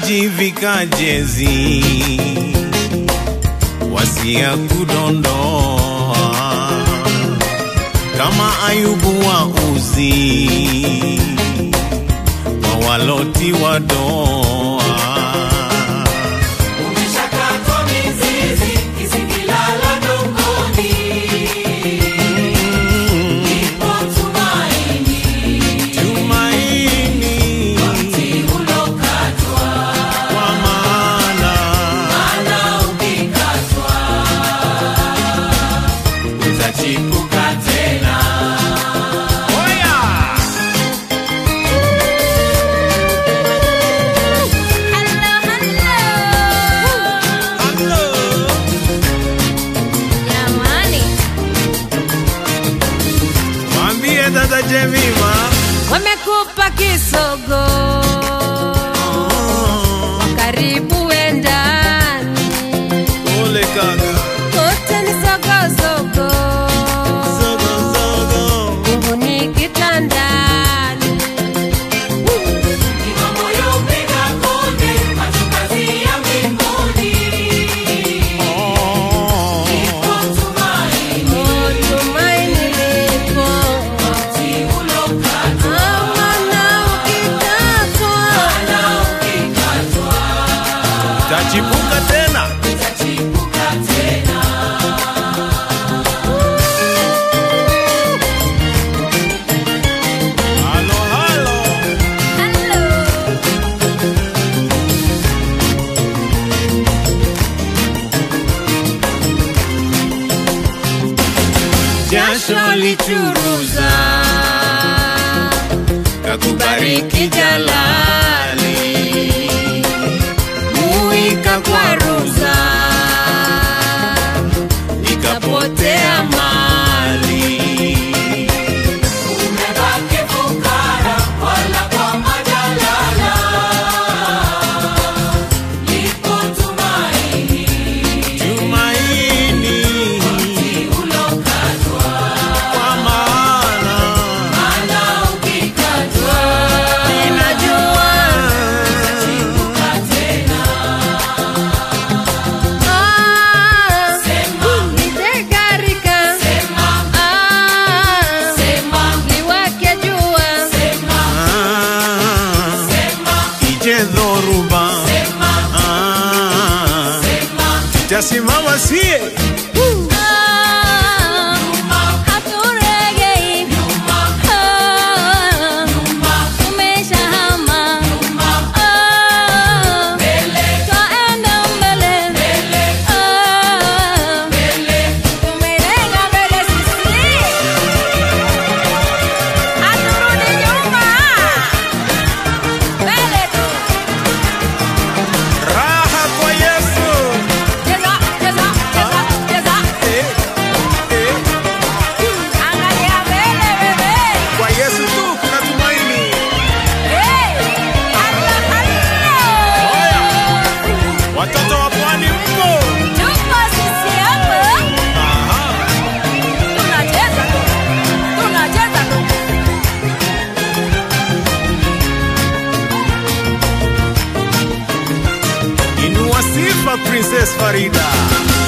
wanajivika jezi wasia kudondoa kama Ayubu wa Uzi wa waloti wa doa. Umeshakatwa mizizi isikilala dongoni, ipo tumaini, tumaini mti ulokatwa, kwa maana ukikatwa utachipuka tena. oya mwambie dada Jemima Wamekupa kisogo karibu endani, ole kaka kote ni sogozogo, zogo zogo nguni kitandani. Ima moyo upiga konde, macho kazi ya mbinguni, ipo tumaini, Tumaini lipo, mti ulokatwa, maana ukikatwa tachipuka tena. utachipuka tena. Halo halo jasho lichuruza kakubariki Jalali muika kwa ruza ikapotea mali. Umebaki fukara wala kwa majalala, lipo tumaini, Tumaini mti ulokatwa, kwa maana ukikatwa ninajua utachipuka tena. nitegarika, Sema, sema, liwake jua, sema, sema, ije dhoruba sema, sema, tasimama sie haturegei, nyuma, nyuma, tumeshahama, mbele, twaenda mbele, mbele, mbele. tumelenga mbele sisi, haturudi nyuma, mbele tu. raha kwa Yesu. Cheza, cheza, cheza, cheza, Eh, eh, angalia mbele bebe. kwa Yesu tu kuna tumaini. Hey, halla, halla. Watoto wa pwani mpo. Tuko sisi hapa. Aha. Tunacheza tu. Tunacheza tu. Inua sifa Princess Farida.